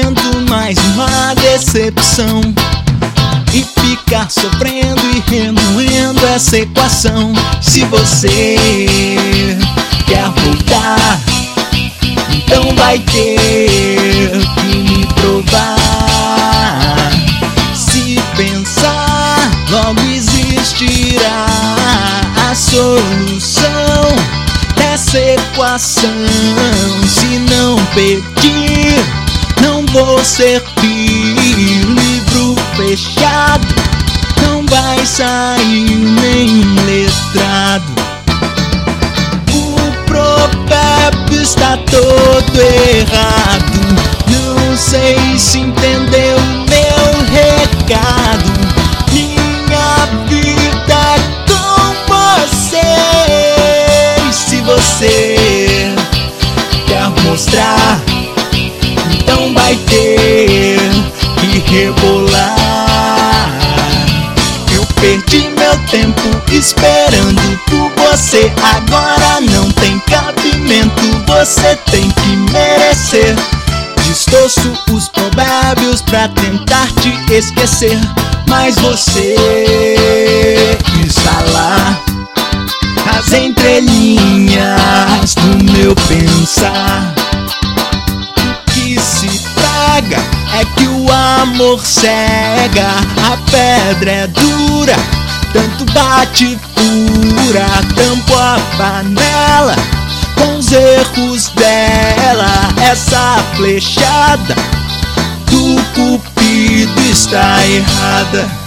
aguento mais uma decepção e ficar sofrendo e remoendo essa equação. Se você quer voltar, então vai ter que me provar. Se pensar, logo existirá a solução dessa equação. Se não pedir, não vou servir. Livro fechado, não vai sair nem letrado. O provérbio está todo errado. Não sei se entendeu meu recado. Minha vida é com você. Se você quer mostrar, então vai ter que rebolar. Eu perdi meu tempo esperando por você. Agora não tem cabimento, você tem que merecer. Distorço os provérbios pra tentar te esquecer, mas você está lá nas entrelinhas do meu pensar. O que se traga é que o amor cega, a pedra é dura, tanto bate fura, tampo a panela com os erros dela. Essa flechada do cupido está errada.